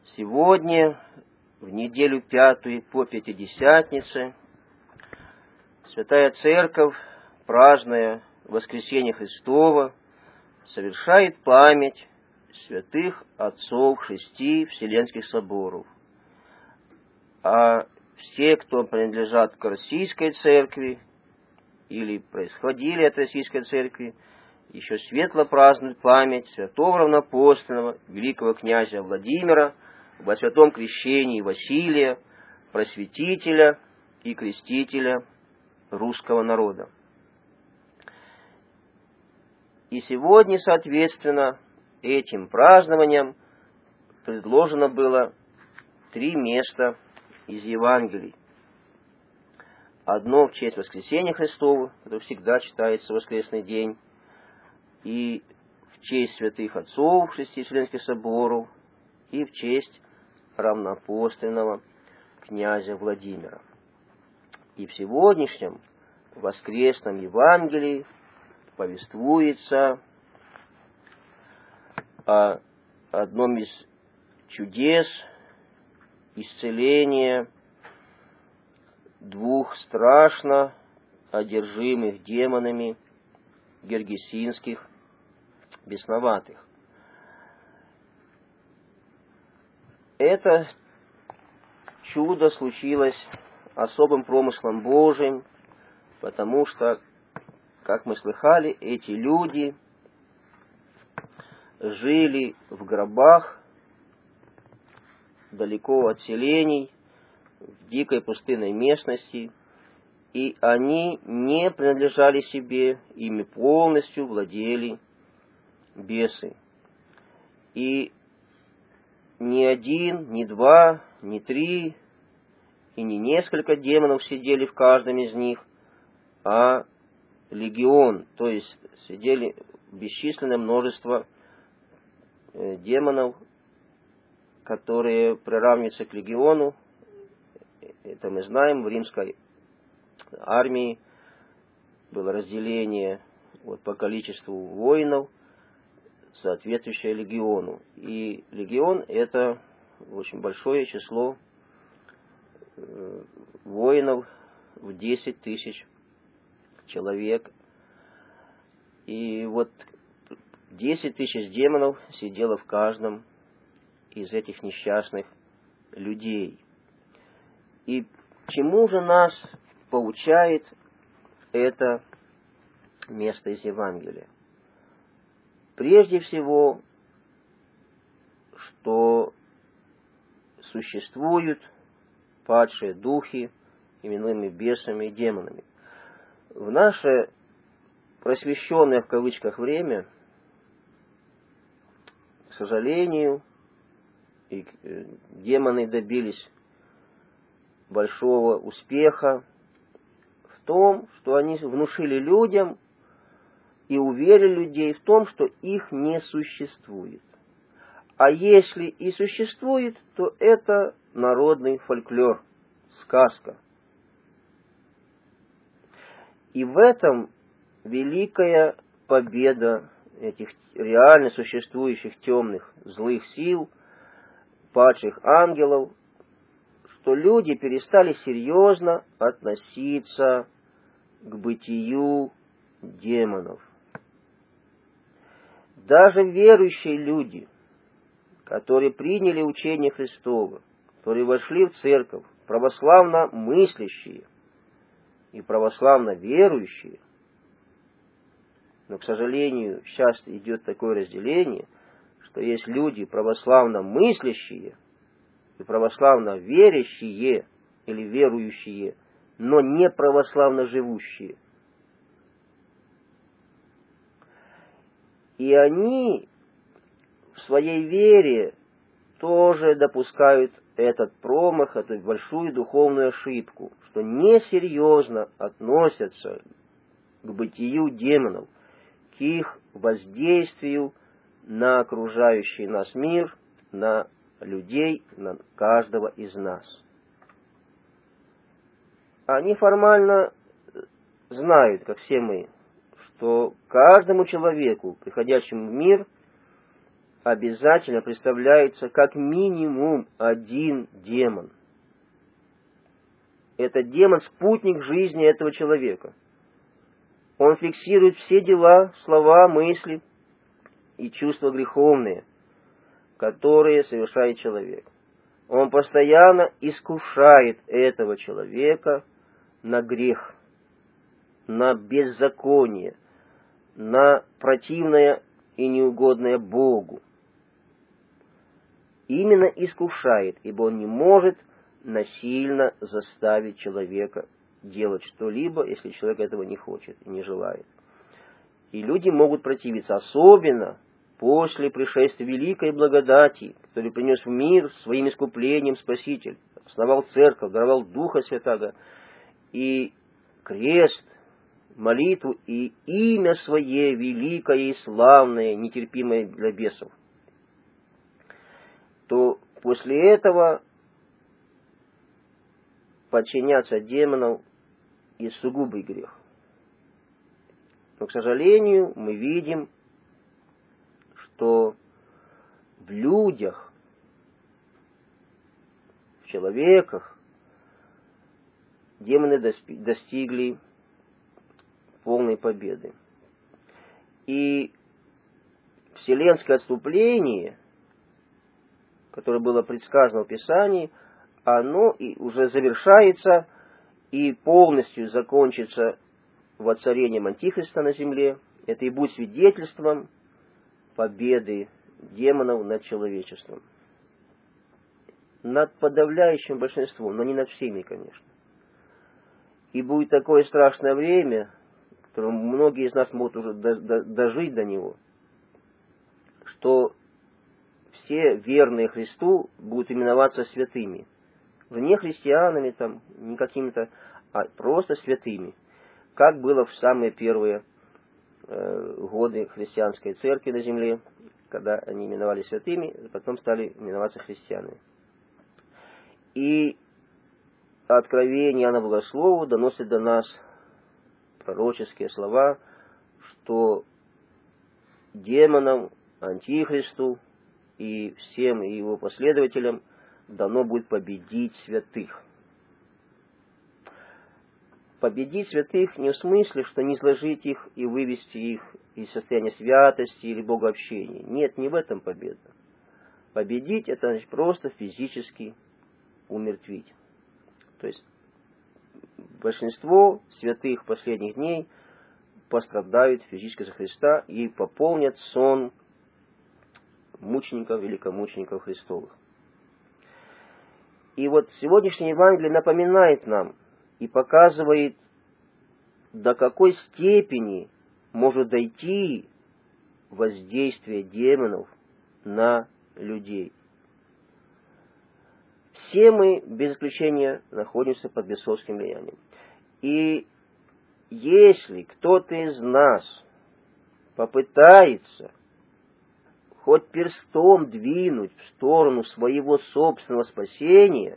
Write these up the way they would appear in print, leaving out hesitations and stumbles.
Сегодня, в неделю пятую по Пятидесятнице, Святая Церковь, празднуя Воскресение Христово, совершает память святых отцов 6 Вселенских соборов. А все, кто принадлежат к Российской Церкви или происходили от Российской Церкви, еще светло празднуют память святого равноапостольного великого князя Владимира, во святом крещении Василия, просветителя и крестителя русского народа. И сегодня, соответственно, этим празднованием предложено было 3 места из Евангелий. Одно в честь Воскресения Христова, это всегда читается в воскресный день, и в честь святых отцов 6 Вселенских соборов, и в честь равноапостольного князя Владимира. И в сегодняшнем воскресном Евангелии повествуется о одном из чудес исцеления 2 страшно одержимых демонами гергесинских бесноватых. Это чудо случилось особым промыслом Божиим, потому что, как мы слыхали, эти люди жили в гробах, далеко от селений, в дикой пустынной местности, и они не принадлежали себе, ими полностью владели бесы. И ни 1, ни 2, ни 3, и не несколько демонов сидели в каждом из них, а легион, то есть сидели бесчисленное множество демонов, которые приравниваются к легиону. Это мы знаем, в римской армии было разделение по количеству воинов, соответствующее легиону. И легион — это очень большое число воинов в 10 тысяч человек. И 10 тысяч демонов сидело в каждом из этих несчастных людей. И чему же нас поучает это место из Евангелия? Прежде всего, что существуют падшие духи, именуемые бесами и демонами. В наше просвещенное в кавычках время, к сожалению, и демоны добились большого успеха в том, что они внушили людям и уверили людей в том, что их не существует. А если и существует, то это народный фольклор, сказка. И в этом великая победа этих реально существующих темных злых сил, падших ангелов, что люди перестали серьезно относиться к бытию демонов. Даже верующие люди, которые приняли учение Христово, которые вошли в церковь, православно мыслящие и православно верующие, но, к сожалению, сейчас идет такое разделение, что есть люди православно мыслящие и православно верящие или верующие, но не православно живущие. И они в своей вере тоже допускают этот промах, эту большую духовную ошибку, что несерьезно относятся к бытию демонов, к их воздействию на окружающий нас мир, на людей, на каждого из нас. Они формально знают, как все мы, что каждому человеку, приходящему в мир, обязательно представляется как минимум один демон. Это демон-спутник жизни этого человека. Он фиксирует все дела, слова, мысли и чувства греховные, которые совершает человек. Он постоянно искушает этого человека на грех, на беззаконие, на противное и неугодное Богу. Именно искушает, ибо он не может насильно заставить человека делать что-либо, если человек этого не хочет и не желает. И люди могут противиться, особенно после пришествия великой благодати, которую принес в мир своим искуплением Спаситель, основал церковь, даровал Духа Святаго, и крест, молитву и имя Свое великое и славное, нетерпимое для бесов, то после этого подчиняться демонам и сугубый грех. Но, к сожалению, мы видим, что в людях, в человеках демоны достигли полной победы. И вселенское отступление, которое было предсказано в Писании, оно и уже завершается и полностью закончится воцарением Антихриста на земле. Это и будет свидетельством победы демонов над человечеством. Над подавляющим большинством, но не над всеми, конечно. И будет такое страшное время, в котором многие из нас могут уже дожить до него, что все верные Христу будут именоваться святыми. Не христианами, там, не какими-то, а просто святыми. Как было в самые первые годы христианской церкви на земле, когда они именовались святыми, потом стали именоваться христианами. И откровение Иоанна Богослова доносит до нас пророческие слова, что демонам, антихристу и всем его последователям дано будет победить святых. Победить святых не в смысле, что не изложить их и вывести их из состояния святости или богообщения. Нет, не в этом победа. Победить — это значит просто физически умертвить. То есть большинство святых последних дней пострадают физически за Христа и пополнят сон мучеников, великомучеников Христовых. И вот сегодняшнее Евангелие напоминает нам и показывает, до какой степени может дойти воздействие демонов на людей. Все мы, без исключения, находимся под бесовским влиянием. И если кто-то из нас попытается хоть перстом двинуть в сторону своего собственного спасения,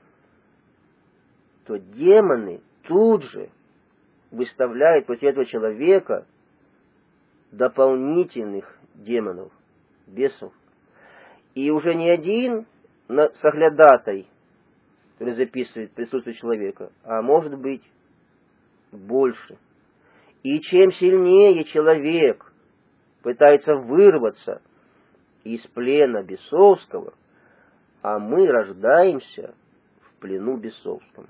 то демоны тут же выставляют против этого человека дополнительных демонов, бесов. И уже не один соглядатай, который записывает присутствие человека, а может быть больше. И чем сильнее человек пытается вырваться из плена бесовского, а мы рождаемся в плену бесовском.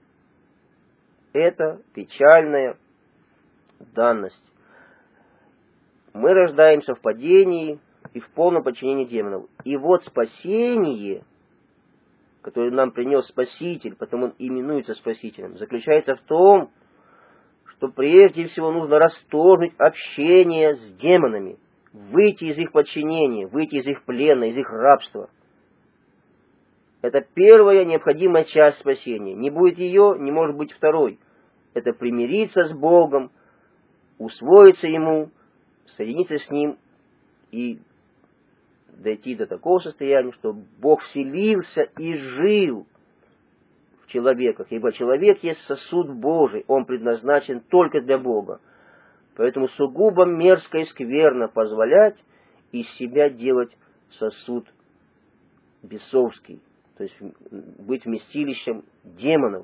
Это печальная данность. Мы рождаемся в падении и в полном подчинении демонов. И вот спасение, которое нам принес Спаситель, потому он именуется Спасителем, заключается в том, что прежде всего нужно расторгнуть общение с демонами, выйти из их подчинения, выйти из их плена, из их рабства. Это первая необходимая часть спасения. Не будет ее, не может быть второй. Это примириться с Богом, усвоиться Ему, соединиться с Ним и дойти до такого состояния, что Бог вселился и жил в человеках. Ибо человек есть сосуд Божий, он предназначен только для Бога. Поэтому сугубо мерзко и скверно позволять из себя делать сосуд бесовский, то есть быть вместилищем демонов.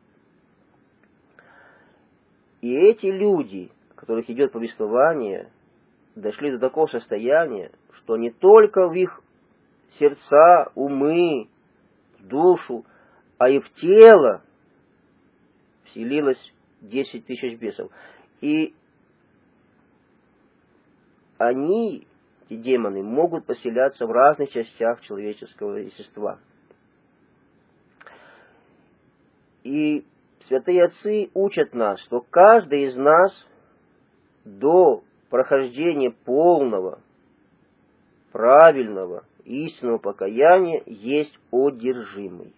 И эти люди, о которых идет повествование, дошли до такого состояния, что не только в их сердца, умы, душу, а и в тело вселилось 10 тысяч бесов. И они, эти демоны, могут поселяться в разных частях человеческого естества. И святые отцы учат нас, что каждый из нас до прохождения полного, правильного, истинного покаяния есть одержимый.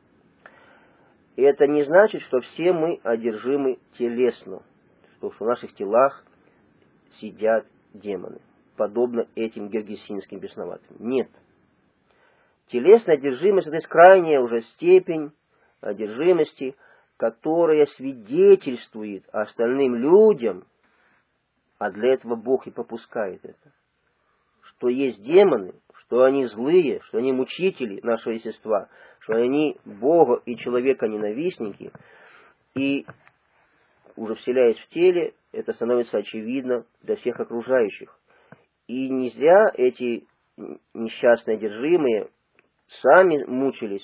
И это не значит, что все мы одержимы телесно, что в наших телах сидят демоны, подобно этим гергесинским бесноватым. Нет. Телесная одержимость — это крайняя уже степень одержимости, которая свидетельствует остальным людям, а для этого Бог и попускает это, что есть демоны, что они злые, что они мучители нашего естества, что они Бога и человека ненавистники, и уже вселяясь в теле, это становится очевидно для всех окружающих. И не зря эти несчастные одержимые сами мучились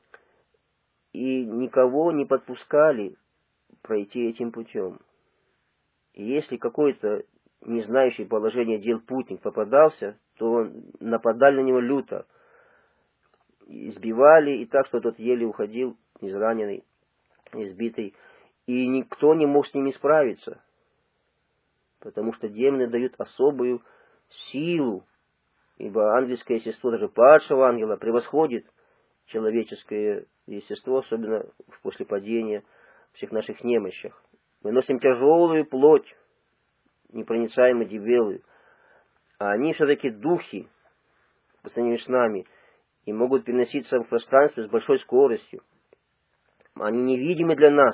и никого не подпускали пройти этим путем. И если какой-то не знающий положение дел путник попадался, то нападали на него люто, избивали, и так, что тот еле уходил, израненный, избитый, и никто не мог с ними справиться, потому что демоны дают особую силу, ибо ангельское естество, даже падшего ангела, превосходит человеческое естество, особенно после падения, всех наших немощах. Мы носим тяжелую плоть, непроницаемо дебелую, а они все-таки духи по сравнению с нами и могут переноситься в пространстве с большой скоростью. Они невидимы для нас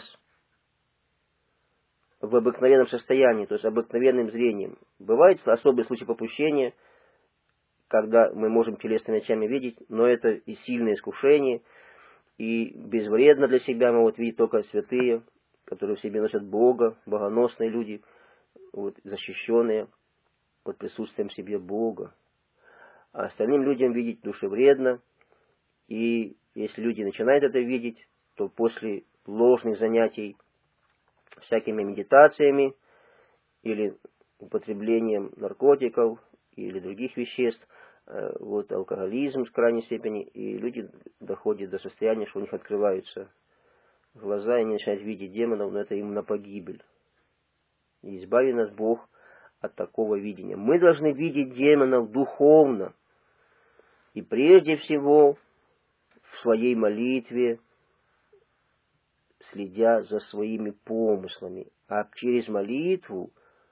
в обыкновенном состоянии, то есть обыкновенным зрением. Бывает особый случай попущения, когда мы можем телесными очами видеть, но это и сильное искушение, и безвредно для себя могут видеть только святые, которые в себе носят Бога, богоносные люди, вот, защищенные под присутствием в себе Бога. А остальным людям видеть душевредно, и если люди начинают это видеть, то после ложных занятий всякими медитациями или употреблением наркотиков или других веществ, вот алкоголизм в крайней степени, и люди доходят до состояния, что у них открываются глаза, и они начинают видеть демонов, но это им на погибель. И избави нас Бог от такого видения. Мы должны видеть демонов духовно, и прежде всего в своей молитве, следя за своими помыслами, а через молитву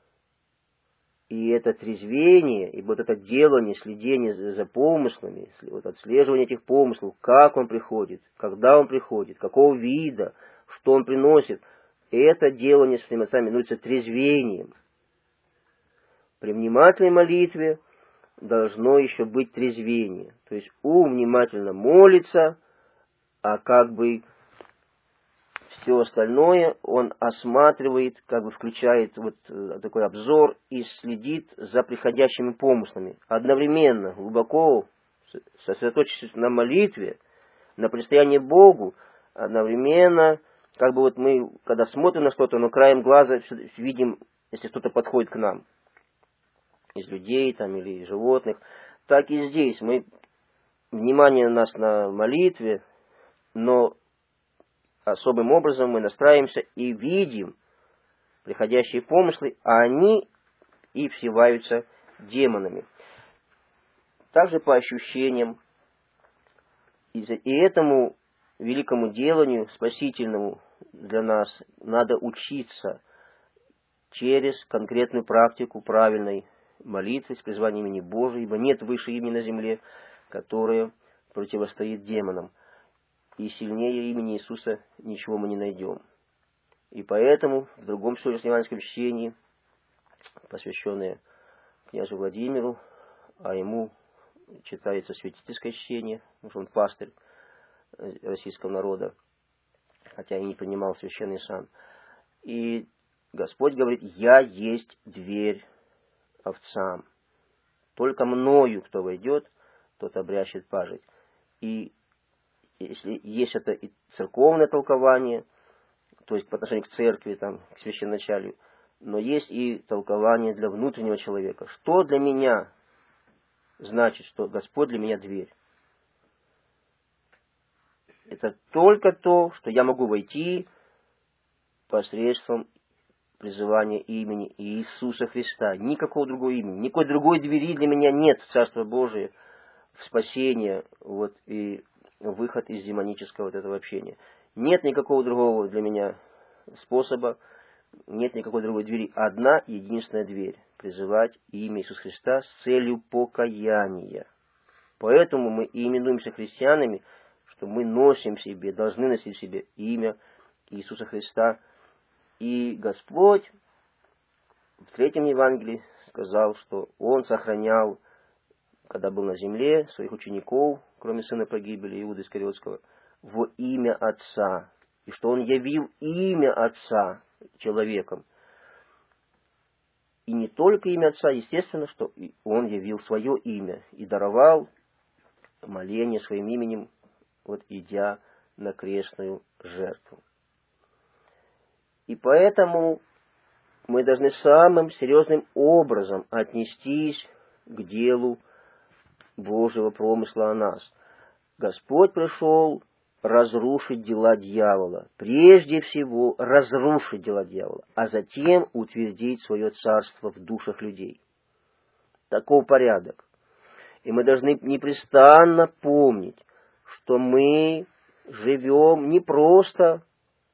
и это трезвение, и вот это делание, следение за помыслами, вот отслеживание этих помыслов, как он приходит, когда он приходит, какого вида, что он приносит, это делание с своими отцами именуется трезвением. При внимательной молитве должно еще быть трезвение, то есть ум внимательно молится, а как бы все остальное он осматривает, как бы включает вот такой обзор и следит за приходящими помыслами. Одновременно, глубоко сосредоточившись на молитве, на предстоянии Богу, одновременно, как бы вот мы, когда смотрим на что-то, но краем глаза видим, если кто-то подходит к нам, из людей там, или из животных, так и здесь мы, внимание у нас на молитве, но особым образом мы настраиваемся и видим приходящие помыслы, а они и всеваются демонами. Также по ощущениям, и этому великому деланию, спасительному для нас, надо учиться через конкретную практику правильной молитвы с призванием имени Божия, ибо нет выше имени на земле, которое противостоит демонам. И сильнее имени Иисуса ничего мы не найдем. И поэтому в другом сегодняшнем чтении, посвященное князю Владимиру, а ему читается святительское чтение, потому что он пастырь российского народа, хотя и не принимал священный сан. И Господь говорит: «Я есть дверь овцам. Только мною, кто войдет, тот обрящет пажить». И если есть это и церковное толкование, то есть по отношению к церкви, там, к священноначалию, но есть и толкование для внутреннего человека. Что для меня значит, что Господь для меня дверь? Это только то, что я могу войти посредством призывания имени Иисуса Христа. Никакого другого имени, никакой другой двери для меня нет в Царство Божие, в спасение, вот, и выход из демонического вот этого общения. Нет никакого другого для меня способа, нет никакой другой двери. Одна единственная дверь — призывать имя Иисуса Христа с целью покаяния. Поэтому мы и именуемся христианами, что мы носим в себе, должны носить в себе имя Иисуса Христа. И Господь в 3 Евангелии сказал, что Он сохранял, когда был на земле, своих учеников, кроме сына погибели, Иуды Искариотского, во имя Отца. И что Он явил имя Отца человеком. И не только имя Отца, естественно, что Он явил свое имя и даровал моление своим именем, вот идя на крестную жертву. И поэтому мы должны самым серьезным образом отнестись к делу Божьего промысла о нас. Господь пришел разрушить дела дьявола. Прежде всего разрушить дела дьявола, а затем утвердить свое царство в душах людей. Таков порядок. И мы должны непрестанно помнить, что мы живем не просто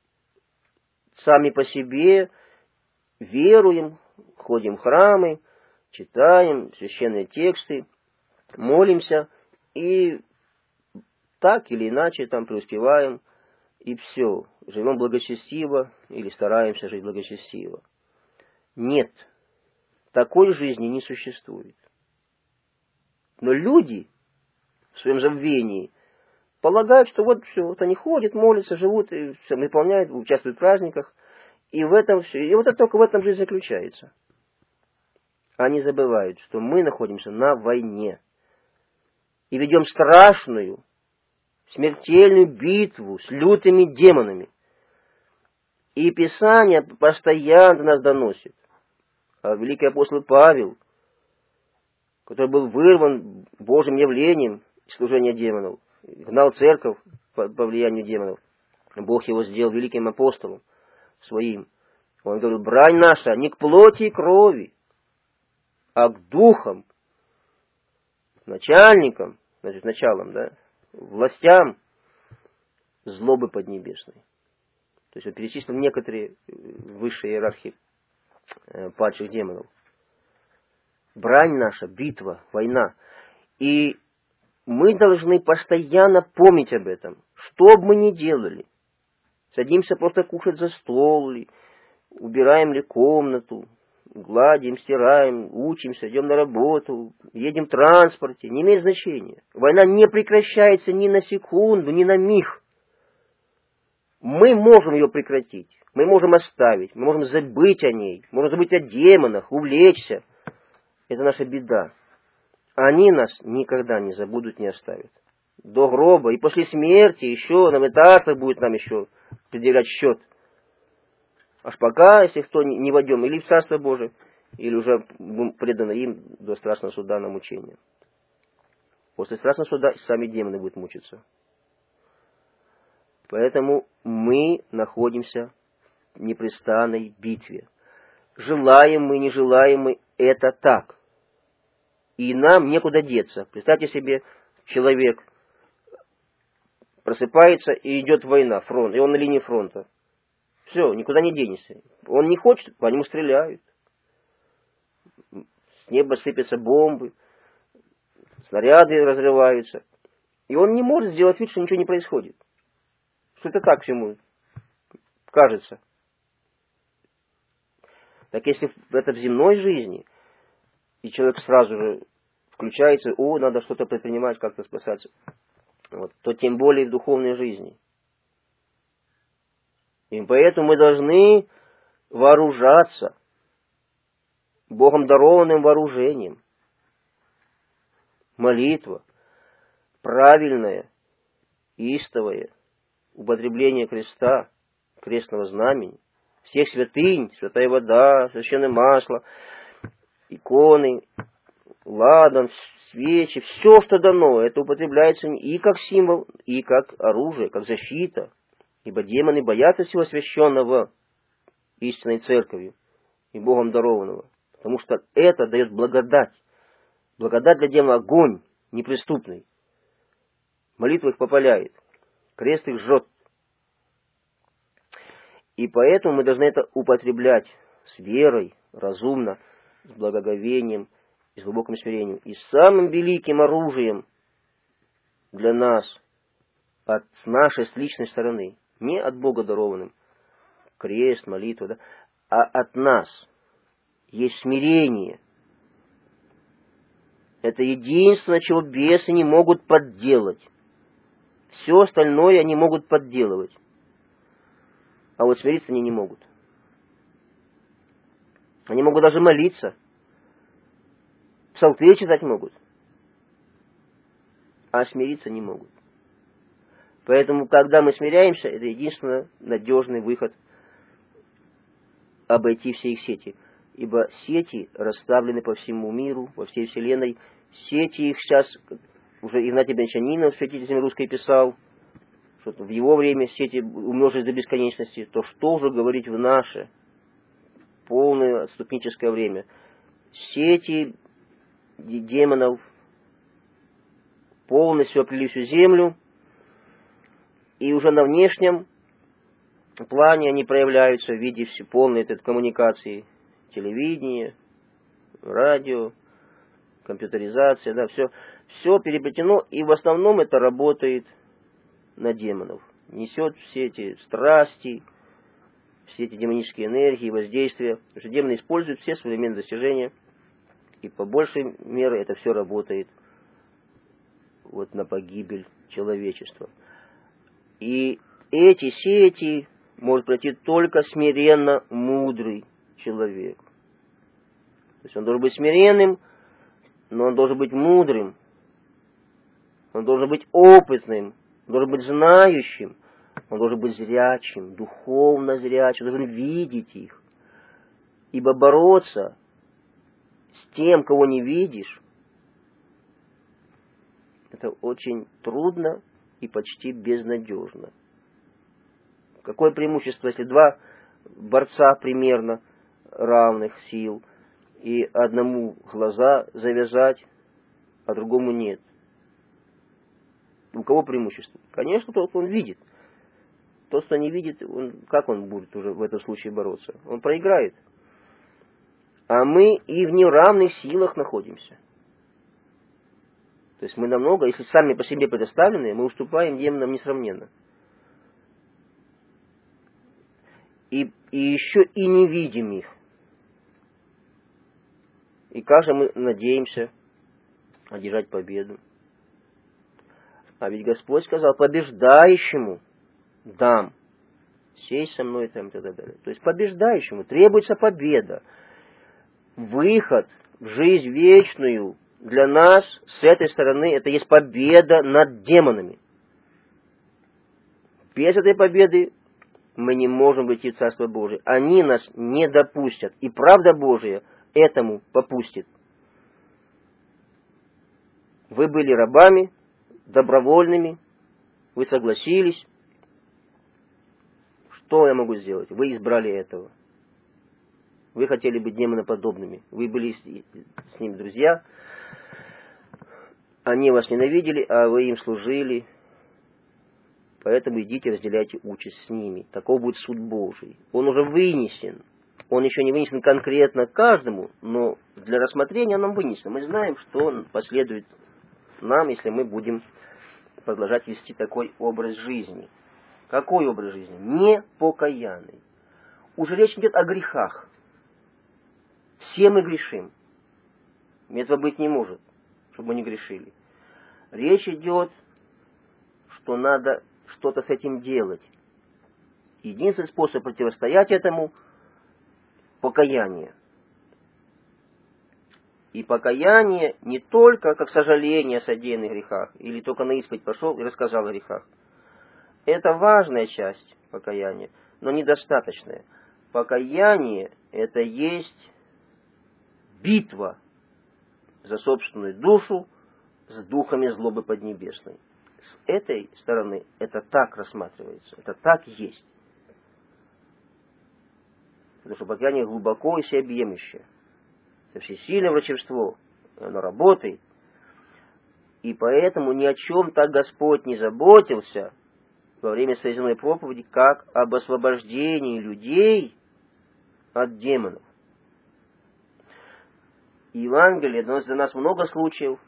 сами по себе, веруем, ходим в храмы, читаем священные тексты, молимся и так или иначе там преуспеваем, и все, живем благочестиво или стараемся жить благочестиво. Нет, такой жизни не существует. Но люди в своем забвении полагают, что вот все, вот они ходят, молятся, живут, и все, выполняют, участвуют в праздниках, и в этом все. И вот это только в этом жизнь заключается. Они забывают, что мы находимся на войне и ведем страшную, смертельную битву с лютыми демонами. И Писание постоянно нас доносит. А великий апостол Павел, который был вырван Божьим явлением из служения демонов, гнал церковь по влиянию демонов, Бог его сделал великим апостолом своим. Он говорил: брань наша не к плоти и крови, а к духам, начальникам, значит, началам, да, властям злобы поднебесной. То есть он перечислил некоторые высшие иерархии падших демонов. Брань наша, битва, война. И мы должны постоянно помнить об этом. Что бы мы ни делали. Садимся просто кушать за стол, ли, убираем ли комнату, гладим, стираем, учимся, идем на работу, едем в транспорте. Не имеет значения. Война не прекращается ни на секунду, ни на миг. Мы можем ее прекратить. Мы можем оставить. Мы можем забыть о ней. Можем забыть о демонах, увлечься. Это наша беда. Они нас никогда не забудут, не оставят. До гроба. И после смерти еще на метастах будет нам еще предъявлять счет. Аж пока, если кто не войдем или в Царство Божие, или уже преданы им до страшного суда на мучение. После страшного суда сами демоны будут мучиться. Поэтому мы находимся в непрестанной битве. Желаем мы, не желаем мы, это так. И нам некуда деться. Представьте себе, человек просыпается и идет война, фронт, и он на линии фронта. Все, никуда не денешься. Он не хочет, по нему стреляют. С неба сыпятся бомбы, снаряды разрываются. И он не может сделать вид, что ничего не происходит. Что это так всему кажется. Так если это в земной жизни, и человек сразу же включается, надо что-то предпринимать, как-то спасаться, вот, то тем более в духовной жизни. И поэтому мы должны вооружаться Богом дарованным вооружением. Молитва, правильное, истовое употребление креста, крестного знамени, всех святынь, святая вода, священное масло, иконы, ладан, свечи, все, что дано, это употребляется и как символ, и как оружие, как защита. Ибо демоны боятся всего священного истинной церковью и Богом дарованного. Потому что это дает благодать. Благодать для демона — огонь неприступный. Молитва их попаляет, крест их жжет. И поэтому мы должны это употреблять с верой, разумно, с благоговением и с глубоким смирением. И самым великим оружием для нас, с нашей личной стороны, не от Бога дарованным, крест, молитва, да, а от нас есть смирение. Это единственное, чего бесы не могут подделать. Все остальное они могут подделывать. А вот смириться они не могут. Они могут даже молиться. Псалтырь читать могут. А смириться не могут. Поэтому, когда мы смиряемся, это единственный надежный выход обойти все их сети. Ибо сети расставлены по всему миру, во всей вселенной. Сети их сейчас, уже Игнатий Брянчанинов, святитель русской, писал, что в его время сети умножились до бесконечности. То что уже говорить в наше полное отступническое время? Сети демонов полностью оплели всю землю, и уже на внешнем плане они проявляются в виде полной этой коммуникации. Телевидение, радио, компьютеризация, да, все переплетено, и в основном это работает на демонов. Несет все эти страсти, все эти демонические энергии, воздействия. Потому что демоны используют все современные достижения, и по большей мере это все работает вот на погибель человечества. И эти сети может пройти только смиренно мудрый человек. То есть он должен быть смиренным, но он должен быть мудрым, он должен быть опытным, он должен быть знающим, он должен быть зрячим, духовно зрячим, должен видеть их. Ибо бороться с тем, кого не видишь, это очень трудно и почти безнадежно. Какое преимущество, если два борца примерно равных сил, и одному глаза завязать, а другому нет? У кого преимущество? Конечно, тот, кто он видит. Тот, кто не видит, как он будет уже в этом случае бороться? Он проиграет. А мы и в неравных силах находимся. То есть мы намного, если сами по себе предоставлены, мы уступаем демонам несравненно. И еще и не видим их. И как же мы надеемся одержать победу? А ведь Господь сказал: побеждающему дам сесть со мной там и так далее. То есть побеждающему требуется победа. Выход в жизнь вечную для нас с этой стороны — это есть победа над демонами. Без этой победы мы не можем войти в Царство Божие. Они нас не допустят. И правда Божия этому попустит. Вы были рабами, добровольными, вы согласились. Что я могу сделать? Вы избрали этого. Вы хотели быть демоноподобными. Вы были с ними друзья. Они вас ненавидели, а вы им служили. Поэтому идите, разделяйте участь с ними. Таков будет суд Божий. Он уже вынесен. Он еще не вынесен конкретно каждому, но для рассмотрения нам вынесен. Мы знаем, что он последует нам, если мы будем продолжать вести такой образ жизни. Какой образ жизни? Не покаянный. Уже речь идет о грехах. Все мы грешим. Этого быть не может. чтобы мы не грешили. Речь идет, что надо что-то с этим делать. Единственный способ противостоять этому – покаяние. И покаяние не только как сожаление о содеянных грехах, или только на исповедь пошел и рассказал о грехах. Это важная часть покаяния, но недостаточная. Покаяние – это есть битва за собственную душу с духами злобы поднебесной. С этой стороны это так рассматривается, это так есть. Потому что покаяние глубоко и всеобъемлющее. Это всесильное врачевство, оно работает. И поэтому ни о чем так Господь не заботился во время своей земной проповеди, как об освобождении людей от демонов. И Евангелие дает для нас много случаев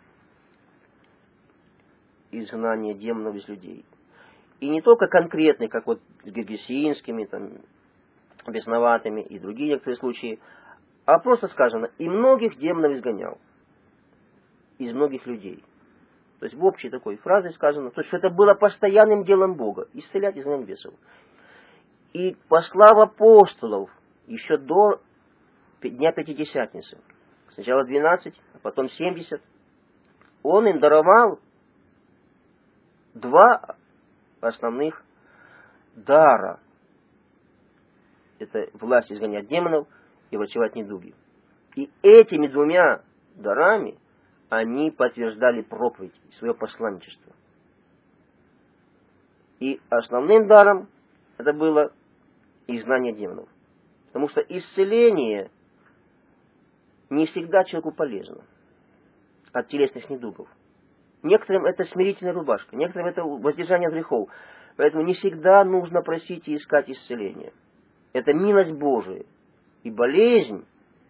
изгнания демонов из людей. И не только конкретных, как вот с гергесинскими, там, бесноватыми и другие некоторые случаи, а просто сказано, и многих демонов изгонял. Из многих людей. То есть в общей такой фразе сказано, то есть, что это было постоянным делом Бога, исцелять изгнать бесов. И по славе апостолов, еще до Дня Пятидесятницы, сначала 12, а потом 70, он им даровал 2 основных дара. Это власть изгонять демонов и врачевать недуги. И этими 2 дарами они подтверждали проповедь, свое посланничество. И основным даром это было изгнание демонов. Потому что исцеление не всегда человеку полезно от телесных недугов. Некоторым это смирительная рубашка, некоторым это воздержание от грехов. Поэтому не всегда нужно просить и искать исцеление. Это милость Божия. И болезнь,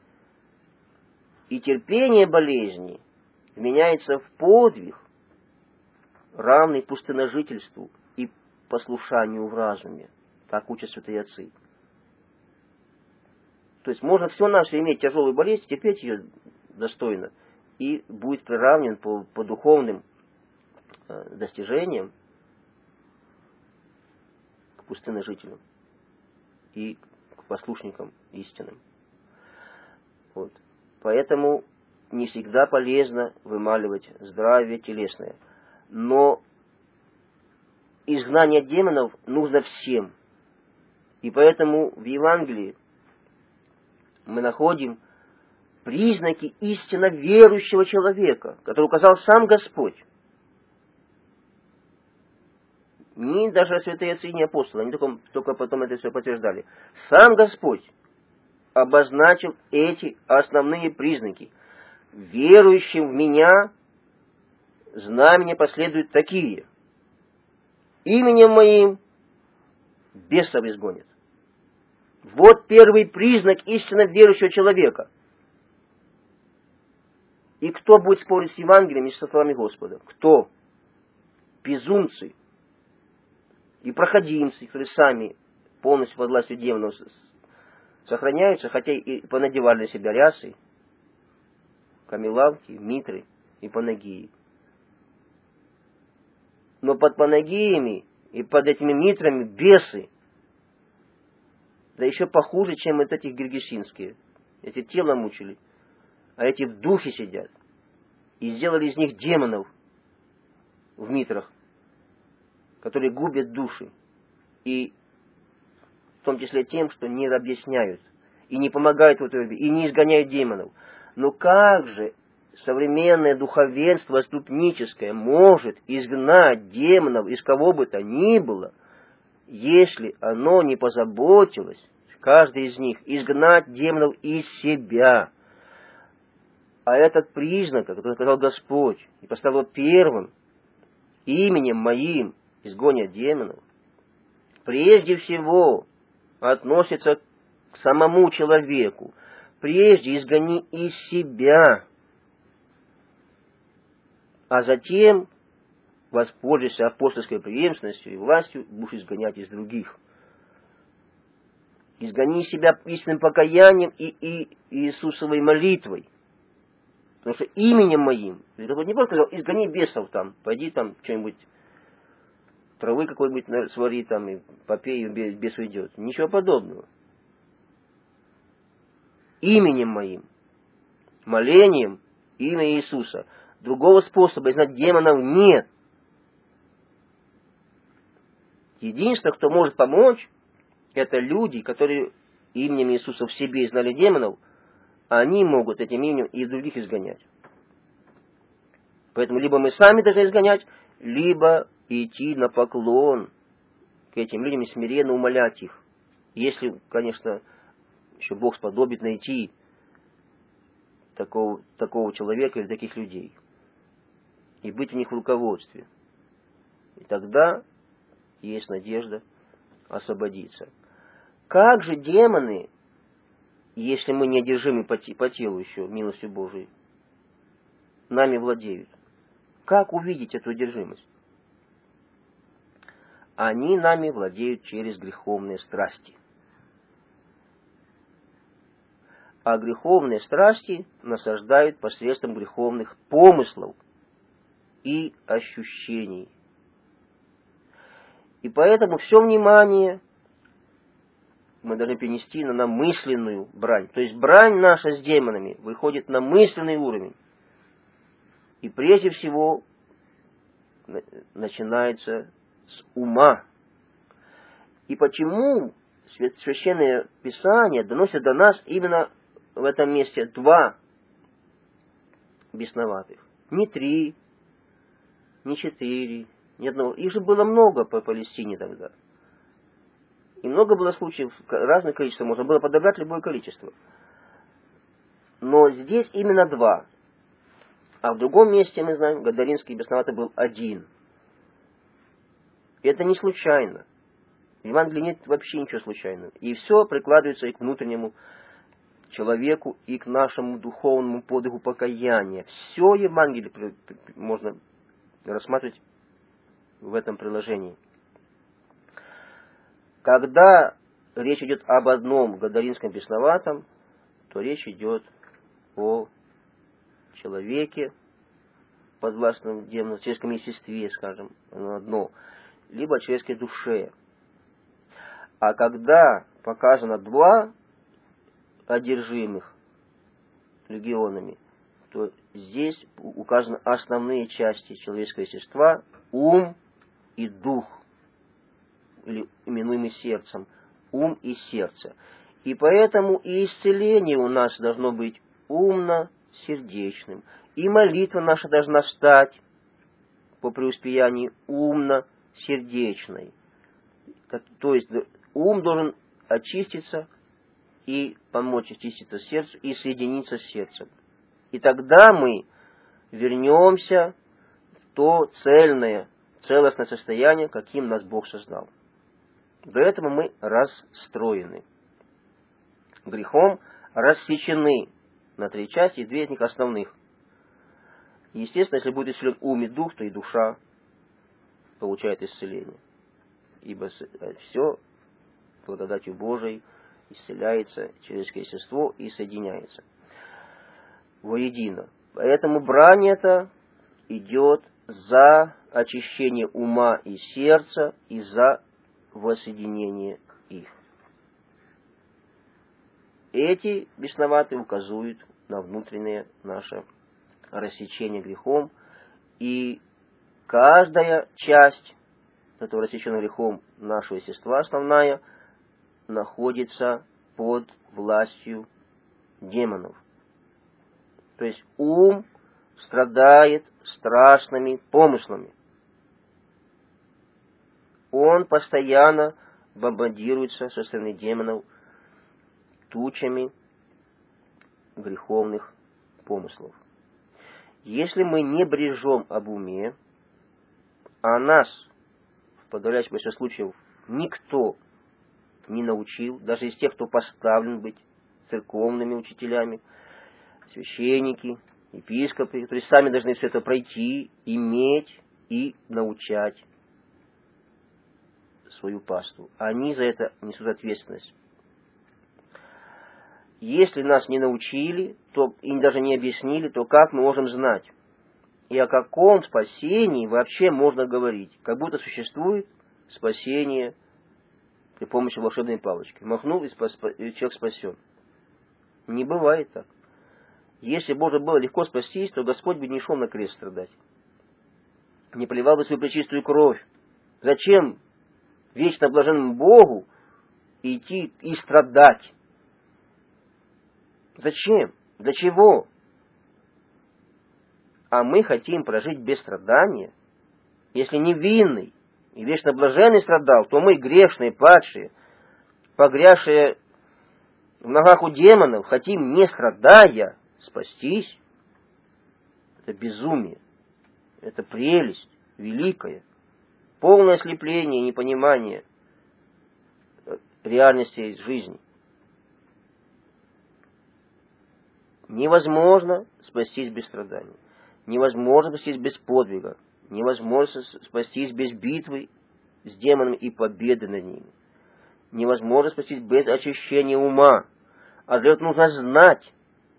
и терпение болезни меняется в подвиг, равный пустыножительству и послушанию в разуме. Так учат святые отцы. То есть можно все-навсего иметь тяжелую болезнь, терпеть ее достойно, и будет приравнен по духовным достижениям к пустыножителям и к послушникам истинным. Вот. Поэтому не всегда полезно вымаливать здравие телесное. Но изгнание демонов нужно всем. И поэтому в Евангелии мы находим признаки истинно верующего человека, который указал сам Господь. Не даже святые отцы и не апостолы, они только потом это все подтверждали. Сам Господь обозначил эти основные признаки. Верующим в меня знамения последуют такие. Именем моим бесов изгонят. Вот первый признак истинно верующего человека. И кто будет спорить с Евангелием и со словами Господа? Кто? Безумцы и проходимцы, которые сами полностью под властью демонов сохраняются, хотя и понадевали на себя рясы, камелавки, митры и панагии. Но под панагиями и под этими митрами бесы. Да еще похуже, чем вот эти гергесинские. Эти тело мучили, а эти в духе сидят. И сделали из них демонов в митрах, которые губят души. И в том числе тем, что не объясняют, и не помогают в этой борьбе, и не изгоняют демонов. Но как же современное духовенство отступническое может изгнать демонов из кого бы то ни было, если оно не позаботилось, каждый из них, изгнать демонов из себя? А этот признак, который сказал Господь, и поставил первым, именем моим изгонят демонов, прежде всего относится к самому человеку. Прежде изгони из себя, а затем, воспользуйся апостольской преемственностью и властью, будешь изгонять из других. Изгони себя истинным покаянием и Иисусовой молитвой. Потому что именем моим, Господь не просто сказал, изгони бесов там, пойди там что-нибудь, травы какой-нибудь свари там, и попей, и бес уйдет. Ничего подобного. Именем моим, молением, имя Иисуса. Другого способа изгнать демонов нет. Единственное, кто может помочь, это люди, которые именем Иисуса в себе изгнали демонов, они могут этим именем и других изгонять. Поэтому либо мы сами должны изгонять, либо идти на поклон к этим людям и смиренно умолять их. Если, конечно, еще Бог сподобит найти такого человека или таких людей. И быть у них в руководстве. И тогда есть надежда освободиться. Как же демоны, если мы не одержимы по телу еще, милостью Божией, нами владеют? Как увидеть эту одержимость? Они нами владеют через греховные страсти. А греховные страсти насаждают посредством греховных помыслов и ощущений. И поэтому все внимание мы должны перенести на мысленную брань. То есть брань наша с демонами выходит на мысленный уровень. И прежде всего начинается с ума. И почему Священное Писание доносит до нас именно в этом месте 2 бесноватых? Не 3, не 4, ни одного. Их же было много по Палестине тогда. И много было случаев, разных количеств, можно было подобрать любое количество. Но здесь именно 2. А в другом месте, мы знаем, Гадаринский бесноватый был 1. И это не случайно. В Евангелии нет вообще ничего случайного. И все прикладывается и к внутреннему человеку, и к нашему духовному подвигу покаяния. Все Евангелие можно рассматривать в этом приложении. Когда речь идет об одном Гадаринском бесноватом, то речь идет о человеке, подвластном демону, человеческом естестве, скажем, оно одно, либо о человеческой душе. А когда показано 2 одержимых легионами, то здесь указаны основные части человеческого естества: ум и дух, или именуемый сердцем, ум и сердце. И поэтому и исцеление у нас должно быть умно-сердечным, и молитва наша должна стать по преуспеянии умно-сердечной. То есть ум должен очиститься и помочь очиститься сердцу и соединиться с сердцем. И тогда мы вернемся в то цельное, целостное состояние, каким нас Бог создал. До этого мы расстроены. Грехом рассечены на 3 части, и 2 из них основных. Естественно, если будет исцелен ум и дух, то и душа получает исцеление. Ибо все благодатью Божией исцеляется человеческое естество и соединяется воедино. Поэтому брань эта идет за очищение ума и сердца и за воссоединение их. Эти бесноватые указывают на внутреннее наше рассечение грехом, и каждая часть этого рассеченного грехом нашего естества основная находится под властью демонов. То есть ум страдает страшными помыслами. Он постоянно бомбардируется со стороны демонов тучами греховных помыслов. Если мы не брежем об уме, а нас в подавляющем большинстве случаев никто не научил, даже из тех, кто поставлен быть церковными учителями, священники, епископы, то есть сами должны все это пройти, иметь и научать свою паству. Они за это несут ответственность. если нас не научили, то и даже не объяснили, то как мы можем знать? И о каком спасении вообще можно говорить? Как будто существует спасение при помощи волшебной палочки. Махнул, и человек спасен. Не бывает так. Если бы можно было легко спастись, то Господь бы не шел на крест страдать. Не плевал бы свою пречистую кровь. Зачем вечно блаженному Богу идти и страдать? Зачем? Для чего? А мы хотим прожить без страдания. Если невинный и вечно блаженный страдал, то мы, грешные, падшие, погрязшие в ногах у демонов, хотим, не страдая, спастись. Это безумие. Это прелесть великая. Полное ослепление и непонимание реальности жизни. Невозможно спастись без страданий. Невозможно спастись без подвига. Невозможно спастись без битвы с демонами и победы над ними. Невозможно спастись без очищения ума. А для этого нужно знать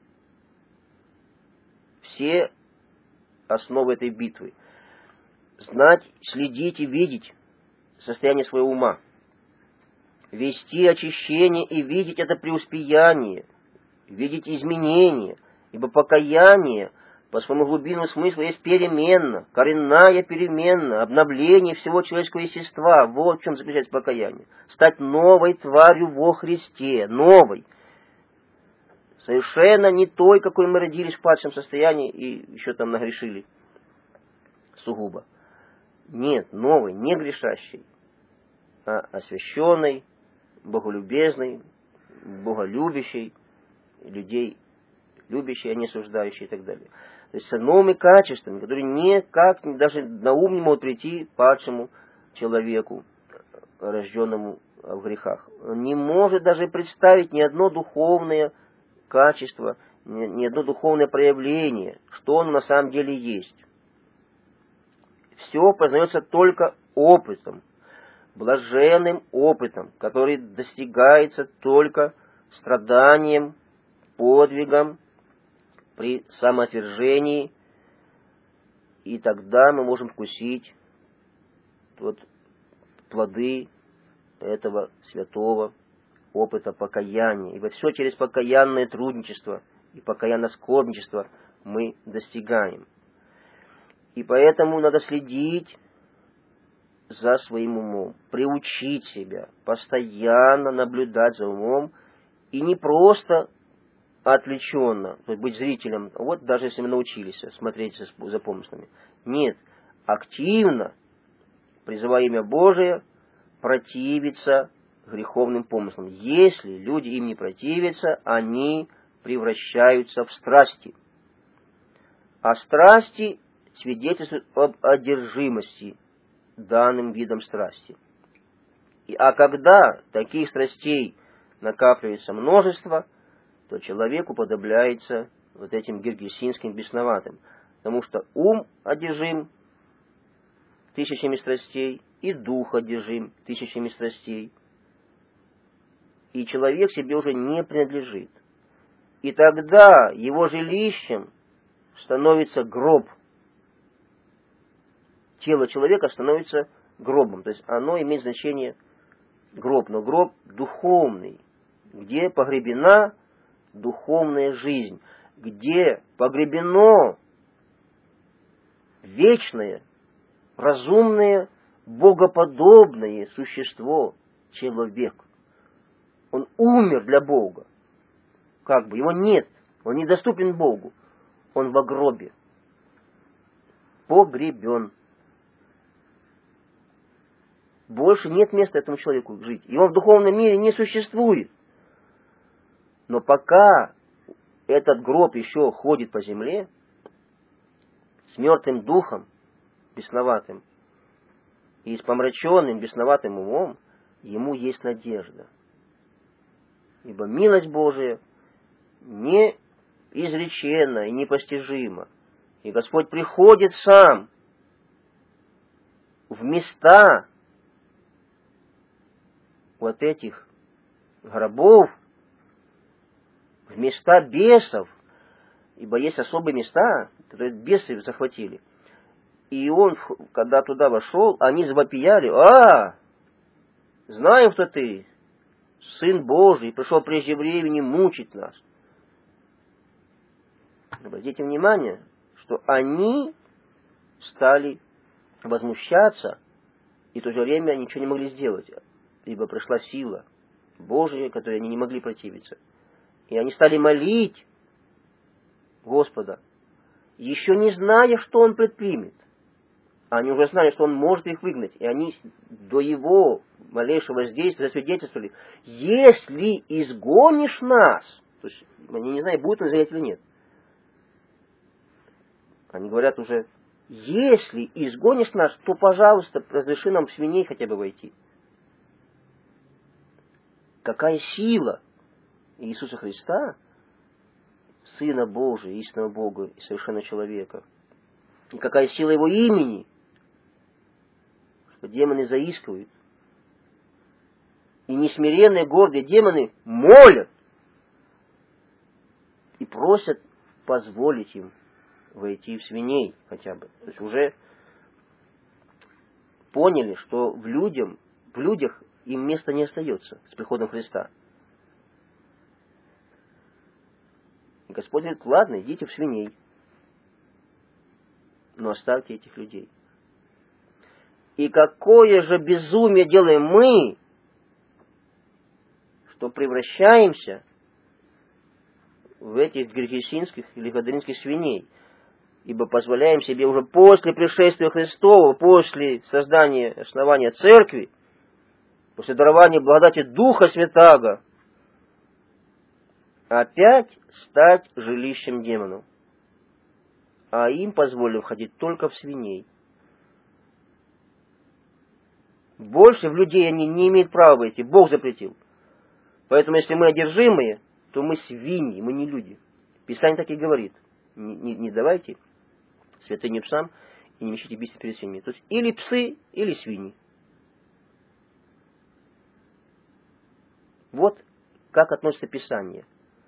все основы этой битвы. Знать, следить и видеть состояние своего ума. Вести очищение и видеть это преуспеяние. Видеть изменения. Ибо покаяние по своему глубинному смыслу есть перемена, коренная перемена, обновление всего человеческого естества. Вот в чем заключается покаяние. Стать новой тварью во Христе. Новой. Совершенно не той, какой мы родились в падшем состоянии и еще там нагрешили сугубо. Нет, новой, не грешащей, а освященной, боголюбезной, боголюбящей, людей любящей, а не осуждающей и так далее. То есть с новыми качествами, которые никак даже на ум не могут прийти падшему человеку, рожденному в грехах. Он не может даже представить ни одно духовное качество, ни одно духовное проявление, что он на самом деле есть. Все познается только опытом, блаженным опытом, который достигается только страданием, подвигом, при самоотвержении, и тогда мы можем вкусить плоды этого святого опыта покаяния. Ибо все через покаянное трудничество и покаянное скорбничество мы достигаем. И поэтому надо следить за своим умом, приучить себя, постоянно наблюдать за умом, и не просто отвлеченно, то есть быть зрителем, вот даже если мы научились смотреть за помыслами. Нет, активно, призывая имя Божие, противиться греховным помыслам. Если люди им не противятся, они превращаются в страсти. А страсти свидетельствуют об одержимости данным видом страсти. А когда таких страстей накапливается множество, то человек уподобляется вот этим гергесинским бесноватым. Потому что ум одержим тысячами страстей, и дух одержим тысячами страстей. И человек себе уже не принадлежит. И тогда его жилищем становится гроб. Тело человека становится гробом. То есть оно имеет значение гроб, но гроб духовный, где погребена духовная жизнь, где погребено вечное, разумное, богоподобное существо, человек. Он умер для Бога. Как бы его нет, он недоступен Богу. Он во гробе. Погребен. Больше нет места этому человеку жить. И он в духовном мире не существует. Но пока этот гроб еще ходит по земле, с мертвым духом, бесноватым, и с помраченным, бесноватым умом, ему есть надежда. Ибо милость Божия неизреченна и непостижима. И Господь приходит сам в места вот этих гробов, в места бесов, ибо есть особые места, которые бесы захватили. И он, когда туда вошел, они завопияли: знаем, кто ты, Сын Божий, пришел прежде времени мучить нас. Обратите внимание, что они стали возмущаться, и в то же время ничего не могли сделать, ибо пришла сила Божия, которой они не могли противиться. И они стали молить Господа, еще не зная, что Он предпримет. Они уже знали, что Он может их выгнать, и они до Его малейшего воздействия засвидетельствовали: если изгонишь нас, то есть они не знают, будет он изгонять или нет. Они говорят уже: если изгонишь нас, то, пожалуйста, разреши нам в свиней хотя бы войти. Какая сила Иисуса Христа, Сына Божия, истинного Бога и совершенного человека. И какая сила Его имени, что демоны заискивают. И несмиренные, гордые демоны молят и просят позволить им войти в свиней хотя бы. То есть уже поняли, что в людях им места не остается с приходом Христа. И Господь говорит: ладно, идите в свиней, но оставьте этих людей. И какое же безумие делаем мы, что превращаемся в этих грехесинских или гадаринских свиней, ибо позволяем себе уже после пришествия Христова, после создания основания Церкви, после дарования благодати Духа Святаго, опять стать жилищем демонов. А им позволено входить только в свиней. Больше в людей они не имеют права войти, Бог запретил. Поэтому если мы одержимые, то мы свиньи, мы не люди. Писание так и говорит: не давайте святыню псам и не мечите биться перед свиньями. То есть или псы, или свиньи. Вот как относится Писание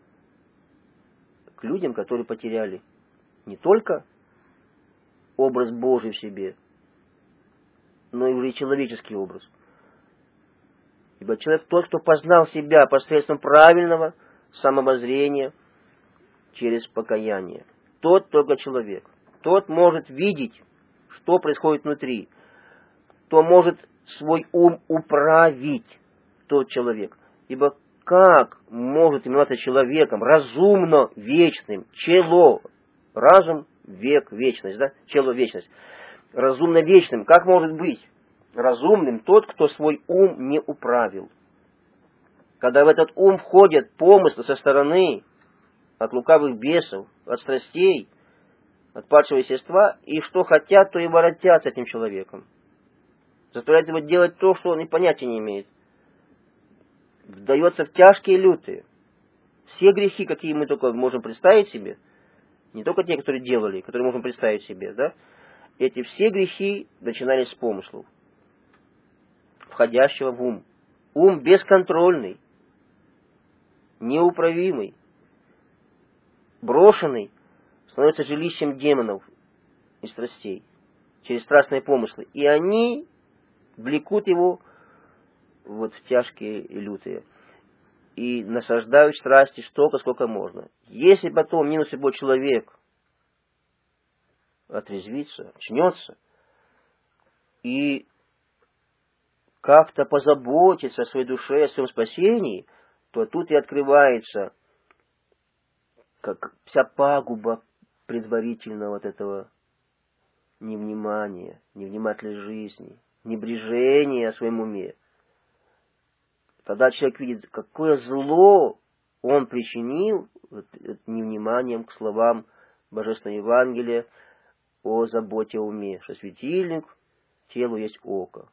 к людям, которые потеряли не только образ Божий в себе, но и уже и человеческий образ. Ибо человек тот, кто познал себя посредством правильного самовоззрения через покаяние. Тот только человек. Тот может видеть, что происходит внутри. Кто может свой ум управить, тот человек. Ибо как может именоваться человеком разумно вечным? Чело. Разум, век, вечность. Да? Чело, вечность. Разумно вечным. Как может быть разумным тот, кто свой ум не управил? Когда в этот ум входят помыслы со стороны, от лукавых бесов, от страстей, от падшего естества, и что хотят, то и воротят с этим человеком. Заставляют его делать то, что он и понятия не имеет. Вдается в тяжкие лютые. Все грехи, какие мы только можем представить себе, не только те, которые делали, которые можем представить себе, да, эти все грехи начинались с помыслов, входящего в ум. Ум бесконтрольный, неуправимый, брошенный, становится жилищем демонов и страстей через страстные помыслы. И они влекут его вот в тяжкие и лютые. И насаждают страсти столько, сколько можно. Если потом минус любой человек отрезвится, очнется и как-то позаботится о своей душе, о своем спасении, то тут и открывается как вся пагуба предварительного вот этого невнимания, невнимательной жизни, небрежения о своем уме. Тогда человек видит, какое зло он причинил невниманием к словам Божественного Евангелия о заботе о уме, что светильник телу есть око.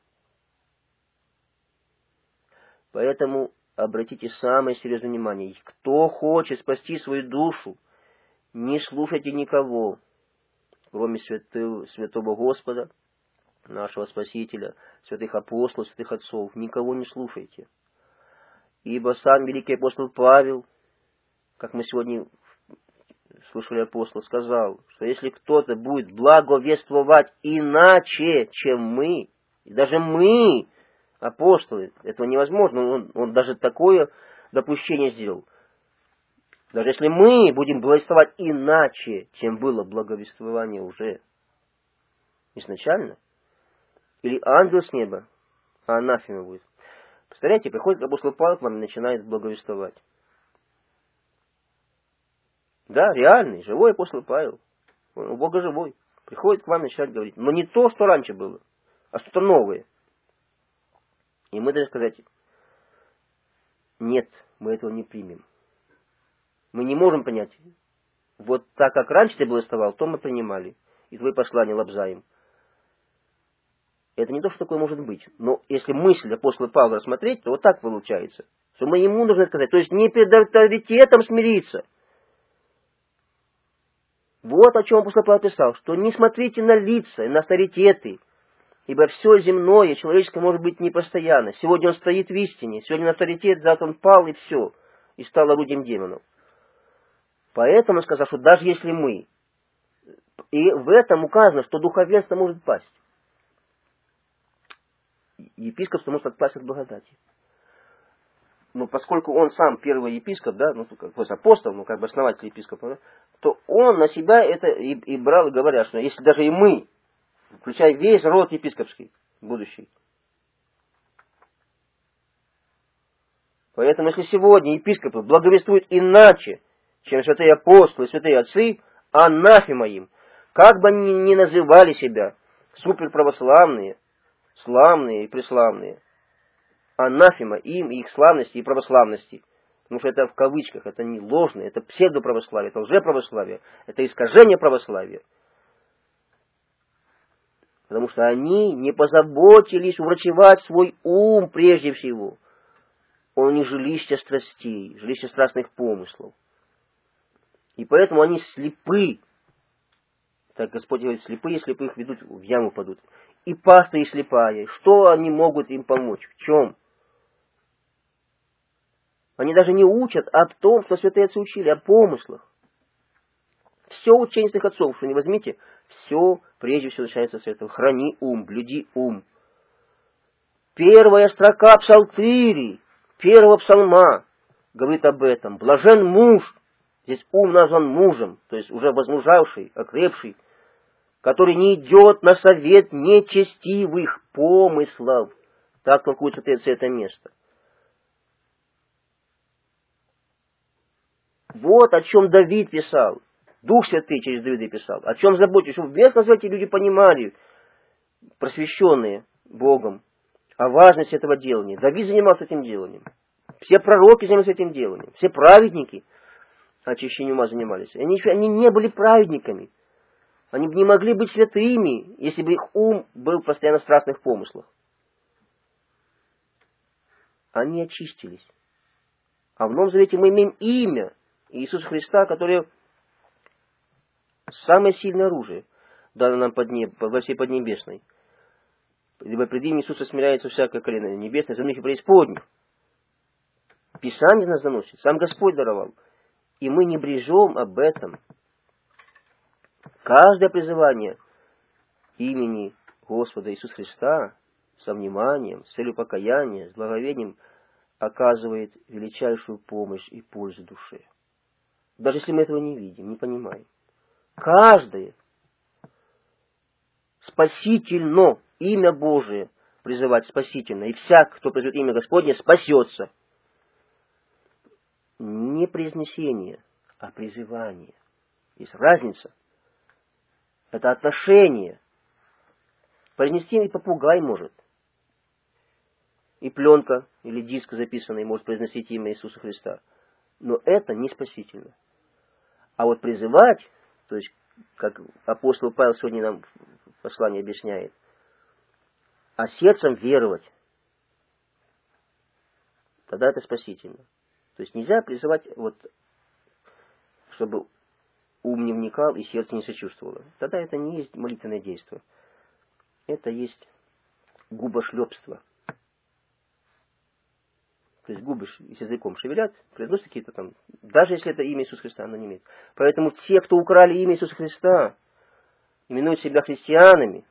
Поэтому обратите самое серьезное внимание. Кто хочет спасти свою душу, не слушайте никого, кроме святого Господа, нашего Спасителя, святых апостолов, святых отцов. Никого не слушайте. Ибо сам великий апостол Павел как мы сегодня слушали апостол, сказал, что если кто-то будет благовествовать иначе, чем мы, и даже мы, апостолы, этого невозможно, он даже такое допущение сделал. Даже если мы будем благовествовать иначе, чем было благовествование уже изначально, или ангел с неба, а анафема будет. Представляете, приходит апостол Павел к вам и начинает благовествовать. Да, реальный, живой апостол Павел. Он у Бога живой. Приходит к вам и начинает говорить. Но не то, что раньше было, а что-то новое. И мы должны сказать, нет, мы этого не примем. Мы не можем понять. Вот так, как раньше ты благовествовал, то мы принимали. И твои послания лобзаем. Это не то, что такое может быть. Но если мысль апостола Павла рассмотреть, то вот так получается. Что мы ему нужно сказать. То есть не перед авторитетом смириться. Вот о чем апостол Павел писал, что не смотрите на лица и на авторитеты, ибо все земное, человеческое может быть непостоянно. Сегодня он стоит в истине, сегодня на авторитет, завтра он пал и все, и стал орудием демонов. Поэтому он сказал, что даже если мы, и в этом указано, что духовенство может пасть. Епископство может отпасть от благодати. Но поскольку он сам первый епископ, да, ну, как бы апостол, ну, как бы основатель епископа, да, то он на себя это и брал, и говоря, что если даже и мы, включая весь род епископский, будущий. Поэтому, если сегодня епископы благовествуют иначе, чем святые апостолы, святые отцы, анафема им, как бы они ни называли себя, суперправославные, славные и преславные, анафема им и их славности и православности. Потому что это в кавычках, это не ложное, это псевдоправославие, это лжеправославие, это искажение православия. Потому что они не позаботились уврачевать свой ум прежде всего. Он не жилище страстей, жилище страстных помыслов. И поэтому они слепы. Так Господь говорит, слепые слепых ведут, в яму падут. И пастырь слепая. Что они могут им помочь? В чем? Они даже не учат о том, что святые отцы учили, о помыслах. Все учение святых отцов, что не возьмите, все прежде всего начинается с этого. Храни ум, блюди ум. Первая строка псалтыри, первого псалма говорит об этом. Блажен муж, здесь ум назван мужем, то есть уже возмужавший, окрепший, который не идет на совет нечестивых помыслов. Так толкует святые отцы это место. Вот о чем Давид писал. Дух Святый через Давида писал. О чем заботитесь, чтобы верно эти люди понимали, просвещенные Богом, о важности этого делания. Давид занимался этим деланием. Все пророки занимались этим деланием. Все праведники очищением ума занимались. Они не были праведниками. Они не могли быть святыми, если бы их ум был постоянно в страстных помыслах. Они очистились. А в Новом Завете мы имеем имя Иисуса Христа, которое самое сильное оружие, дано нам во всей Поднебесной. Ибо пред ним Иисуса смиряется всякое колено небесное, земных и преисподних. Писание нас заносит, сам Господь даровал. И мы не брежем об этом. Каждое призывание имени Господа Иисуса Христа со вниманием, с целью покаяния, с благовением оказывает величайшую помощь и пользу душе. Даже если мы этого не видим, не понимаем. Каждое спасительно имя Божие призывать спасительно. И всяк, кто призовет имя Господне, спасется. Не произнесение, а призывание. Есть разница. Это отношение. Произнести и попугай может. И пленка или диск записанный может произносить имя Иисуса Христа. Но это не спасительно. А вот призывать, то есть, как апостол Павел сегодня нам в послании объясняет, а сердцем веровать, тогда это спасительно. То есть нельзя призывать, вот, чтобы ум не вникал и сердце не сочувствовало. Тогда это не есть молитвенное действие. Это есть губошлепство. То есть губы с языком шевелят, произносят какие-то там, даже если это имя Иисуса Христа, оно не имеет. Поэтому те, кто украли имя Иисуса Христа, именуют себя христианами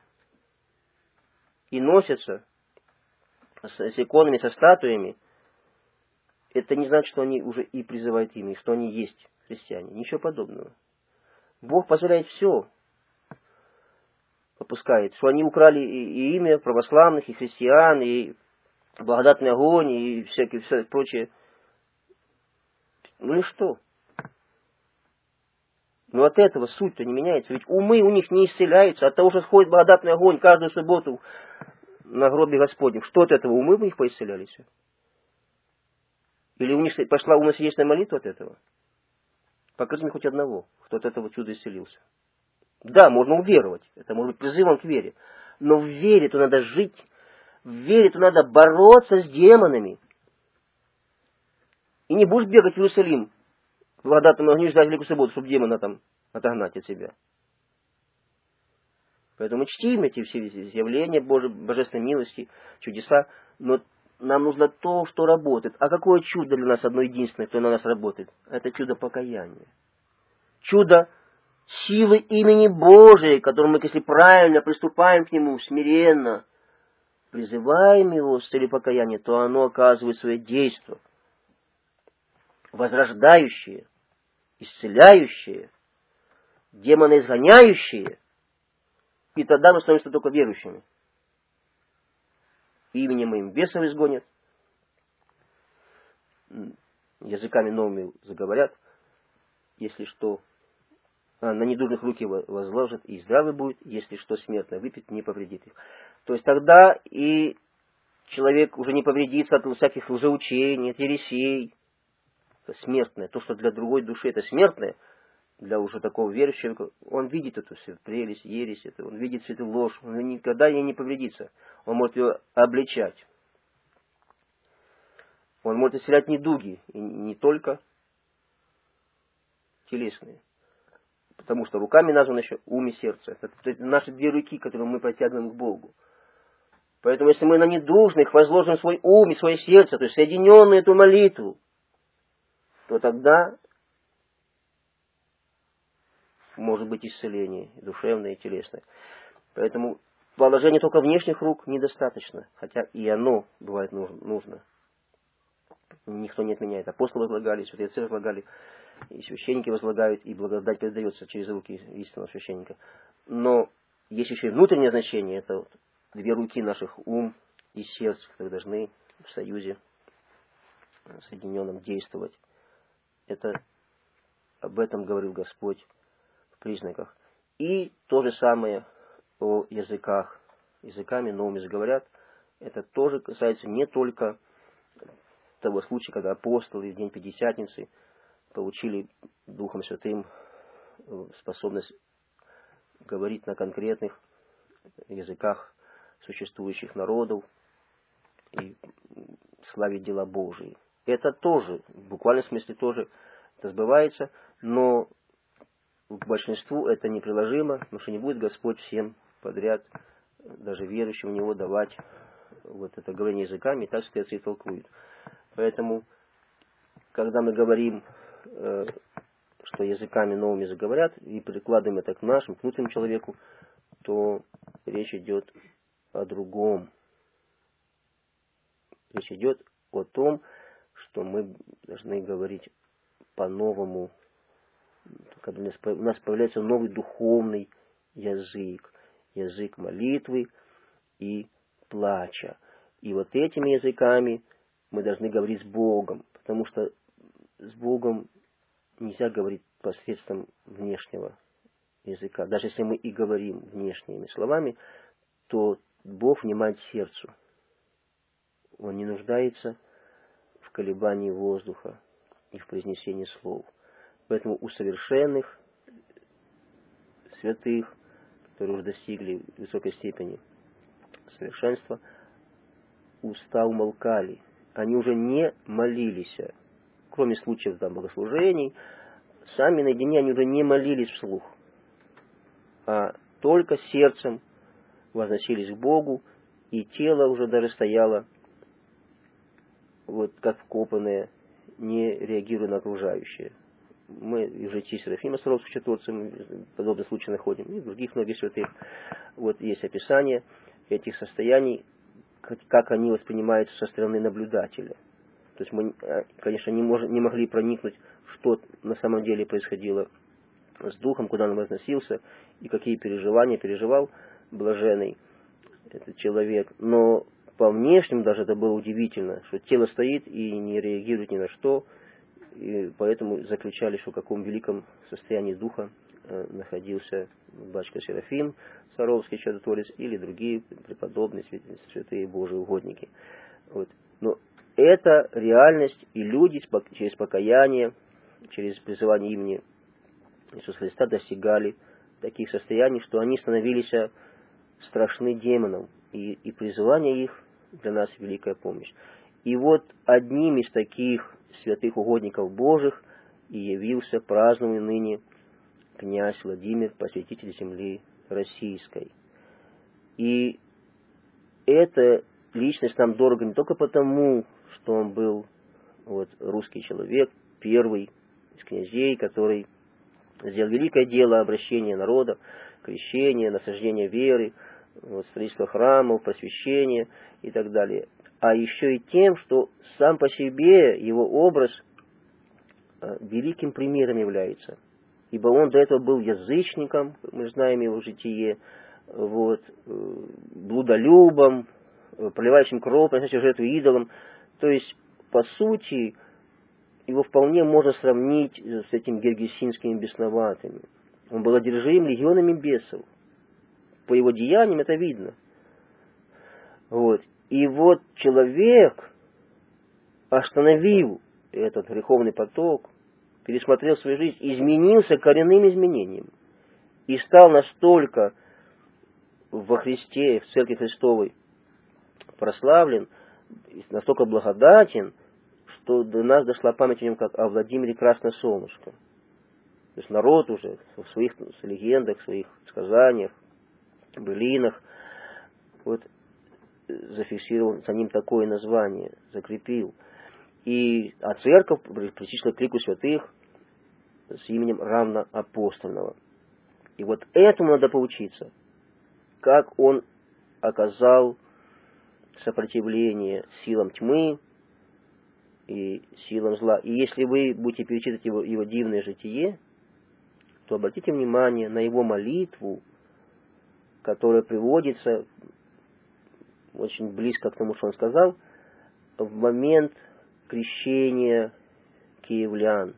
и носятся с иконами, со статуями, это не значит, что они уже и призывают имя, и что они есть христиане. Ничего подобного. Бог позволяет все. Попускает, что они украли и имя православных, и христиан, и благодатный огонь, и всякие прочее. Ну и что? Но от этого суть-то не меняется. Ведь умы у них не исцеляются от того, что сходит благодатный огонь каждую субботу на гробе Господнем. Что от этого? Умы у них поисцелялись? Или у них пошла умосердечная молитва от этого? Покажи мне хоть одного, кто от этого чуда исцелился. Да, можно уверовать. Это может быть призывом к вере. Но в вере-то надо жить. В вере-то надо бороться с демонами. И не будешь бегать в Иерусалим, в благодатном огне ждать Великую Субботу, чтобы демона там отогнать от себя. Поэтому чтим эти все явления божественной милости, чудеса. Но нам нужно то, что работает. А какое чудо для нас одно единственное, кто на нас работает? Это чудо покаяния. Чудо силы имени Божией, которым мы, если правильно приступаем к Нему, смиренно, призываем Его с целью покаяния, то оно оказывает свое действие. Возрождающее, исцеляющее, демоноизгоняющее. И тогда мы становимся только верующими. Именем моим бесов изгонят, языками новыми заговорят, если что, на недужных руки возложат, и здравый будет, если что смертное выпьет, не повредит их. То есть тогда и человек уже не повредится от всяких лжеучений, от ересей. Это смертное. То, что для другой души это смертное, для уже такого верующего, он видит эту всю прелесть, ересь, это, он видит всю эту ложь, он никогда ей не повредится. Он может ее обличать. Он может исцелять недуги, и не только телесные. Потому что руками названо еще ум и сердце. Это наши две руки, которые мы протягиваем к Богу. Поэтому если мы на недужных возложим свой ум и свое сердце, то есть соединенную эту молитву, то тогда может быть исцеление, душевное и телесное. Поэтому положение только внешних рук недостаточно, хотя и оно бывает нужно. Никто не отменяет. Апостолы возлагали, святые отцы возлагали, и священники возлагают, и благодать передается через руки истинного священника. Но есть еще и внутреннее значение, это вот две руки наших, ум и сердце, которые должны в союзе соединенном действовать. Это об этом говорил Господь в признаках. И то же самое о языках. Языками новыми заговорят. Это тоже касается не только того случая, когда апостолы в день Пятидесятницы получили Духом Святым способность говорить на конкретных языках существующих народов и славить дела Божии. Это тоже, в буквальном смысле тоже это сбывается, но к большинству это неприложимо, потому что не будет Господь всем подряд, даже верующим в Него, давать вот это говорение языками, и так святые отцы толкуют. Поэтому, когда мы говорим, что языками новыми заговорят, и прикладываем это к нашему, к внутреннему человеку, то речь идет о другом. Речь идет о том, что мы должны говорить по-новому, когда у нас появляется новый духовный язык, язык молитвы и плача. И вот этими языками мы должны говорить с Богом, потому что с Богом нельзя говорить посредством внешнего языка. Даже если мы и говорим внешними словами, то Бог внимает сердцу. Он не нуждается в колебании воздуха и в произнесении слов. Поэтому у совершенных святых, которые уже достигли высокой степени совершенства, уста умолкали. Они уже не молились, кроме случаев богослужений, сами наедине они уже не молились вслух, а только сердцем возносились к Богу, и тело уже даже стояло вот как вкопанные, не реагируя на окружающее. Мы и в житии Серафима Саровского Чудотворца подобные случаи находим, и других многих святых. Вот есть описание этих состояний, как они воспринимаются со стороны наблюдателя. То есть мы, конечно, не могли проникнуть, что на самом деле происходило с духом, куда он возносился, и какие переживания переживал блаженный этот человек. Но по внешнему даже это было удивительно, что тело стоит и не реагирует ни на что, и поэтому заключали, что в каком великом состоянии духа находился батюшка Серафим Саровский Чудотворец или другие преподобные святые Божьи угодники. Вот. Но это реальность, и люди через покаяние, через призывание имени Иисуса Христа достигали таких состояний, что они становились страшны демонам, и призывание их для нас великая помощь. И вот одним из таких святых угодников Божьих и явился празднуемый ныне князь Владимир, посвятитель земли российской. И эта личность нам дорога не только потому, что он был вот, русский человек, первый из князей, который сделал великое дело обращения народа, крещения, насаждения веры, вот, строительство храмов, просвещения и так далее. А еще и тем, что сам по себе его образ великим примером является. Ибо он до этого был язычником, мы знаем его житие, вот, блудолюбом, проливающим кровь, приносящим жертву идолам. То есть, по сути, его вполне можно сравнить с этим гергесинскими бесноватыми. Он был одержим легионами бесов. По его деяниям это видно. Вот. И вот человек, остановил этот греховный поток, пересмотрел свою жизнь, изменился коренным изменением. И стал настолько во Христе, в Церкви Христовой прославлен, настолько благодатен, что до нас дошла память о нем как о Владимире Красное Солнышко. То есть народ уже в своих легендах, в своих сказаниях, былинах вот, зафиксировал за ним такое название, закрепил. А церковь причислила к лику святых с именем равноапостольного. И вот этому надо поучиться, как он оказал сопротивление силам тьмы и силам зла. И если вы будете перечитывать его дивное житие, то обратите внимание на его молитву, которая приводится очень близко к тому, что он сказал, в момент крещения киевлян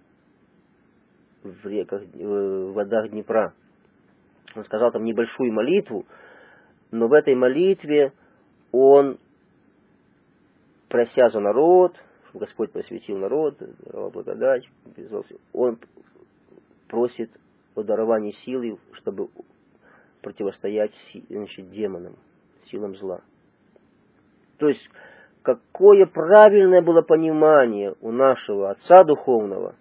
в водах Днепра. Он сказал там небольшую молитву, но в этой молитве он, прося за народ, чтобы Господь просветил народ, даровал благодать, он просит о даровании силы, чтобы противостоять демонам, силам зла. То есть, какое правильное было понимание у нашего отца духовного,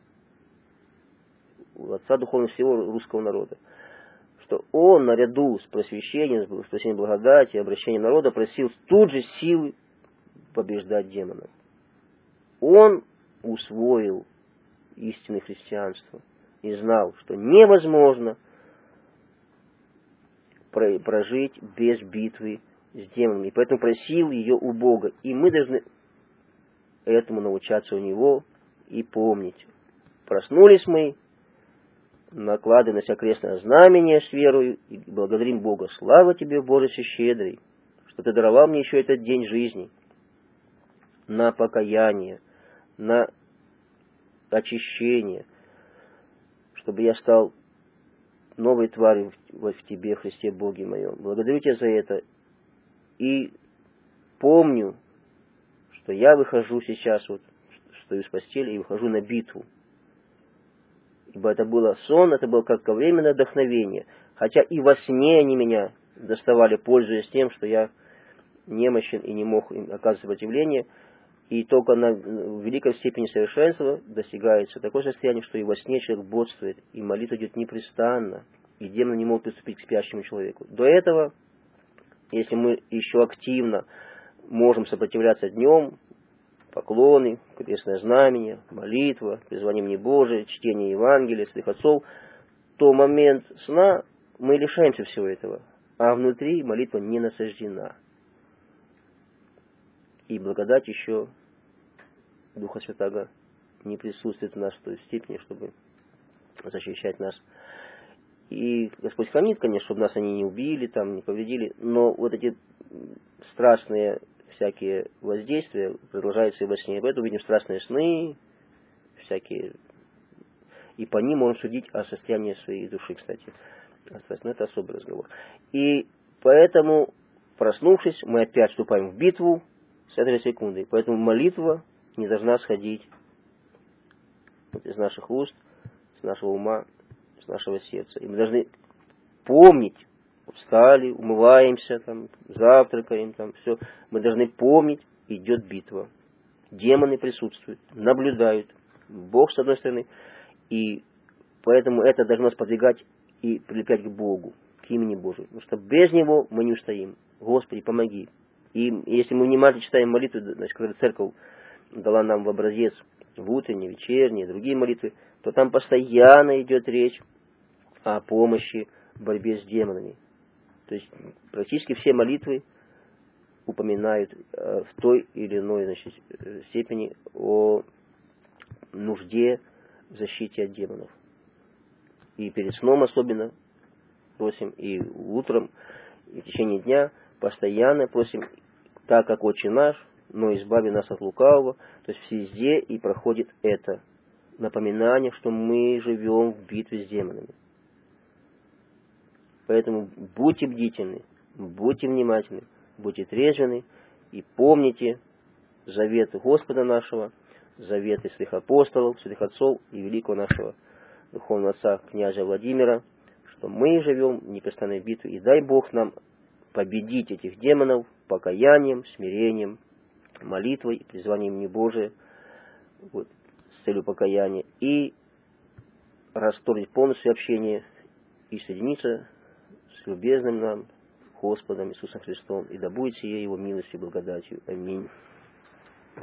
у отца духовного всего русского народа, что он наряду с просвещением, с просвещением благодати, обращением народа просил тут же силы побеждать демонов. Он усвоил истины христианства и знал, что невозможно прожить без битвы с демонами. И поэтому просил ее у Бога. И мы должны этому научаться у него и помнить. Проснулись мы, накладываем на себя крестное знамение с верою и благодарим Бога. Слава тебе, Боже щедрый, что ты даровал мне еще этот день жизни на покаяние, на очищение, чтобы я стал новой тварью в тебе, Христе Боге моем. Благодарю тебя за это. И помню, что я выхожу сейчас, вот, стою с постели и выхожу на битву. Ибо это было сон, это было кратковременное вдохновение. Хотя и во сне они меня доставали, пользуясь тем, что я немощен и не мог им оказывать сопротивление. И только в великой степени совершенства достигается такое состояние, что и во сне человек бодствует, и молитва идет непрестанно, и демоны не могут приступить к спящему человеку. До этого, если мы еще активно можем сопротивляться днем, поклоны, крестное знамение, молитва, призвание мне Божие, чтение Евангелия, святых отцов, то в момент сна мы лишаемся всего этого, а внутри молитва не насаждена. И благодать еще Духа Святаго не присутствует в нас в той степени, чтобы защищать нас. И Господь хранит, конечно, чтобы нас они не убили, там, не повредили, но вот эти страстные всякие воздействия продолжаются и во сне. Поэтому видим страстные сны, всякие, и по ним можем судить о состоянии своей души, кстати. Но это особый разговор. И поэтому, проснувшись, мы опять вступаем в битву с этой секундой. Поэтому молитва не должна сходить из наших уст, с нашего ума, с нашего сердца. И мы должны помнить, встали, умываемся, там, завтракаем, там, все. Мы должны помнить, идет битва. Демоны присутствуют, наблюдают. Бог, с одной стороны, и поэтому это должно сподвигать и прилеплять к Богу, к имени Божию. Потому что без Него мы не устоим. Господи, помоги. И если мы внимательно читаем молитву, значит, когда церковь дала нам в образец в утренние, вечерние, другие молитвы, то там постоянно идет речь о помощи в борьбе с демонами. То есть практически все молитвы упоминают в той или иной, значит, степени о нужде в защите от демонов. И перед сном особенно просим, и утром, и в течение дня постоянно просим, так как Отче наш, но избави нас от лукавого. То есть везде и проходит это напоминание, что мы живем в битве с демонами. Поэтому будьте бдительны, будьте внимательны, будьте трезвенны и помните заветы Господа нашего, заветы святых апостолов, святых отцов и великого нашего духовного отца князя Владимира, что мы живем в непрестанной битве, и дай Бог нам победить этих демонов покаянием, смирением, молитвой и призванием не Божие, вот, с целью покаяния, и расторгнуть полностью общение и соединиться с любезным нам Господом Иисусом Христом, и да будет сие Его милостью и благодатью. Аминь.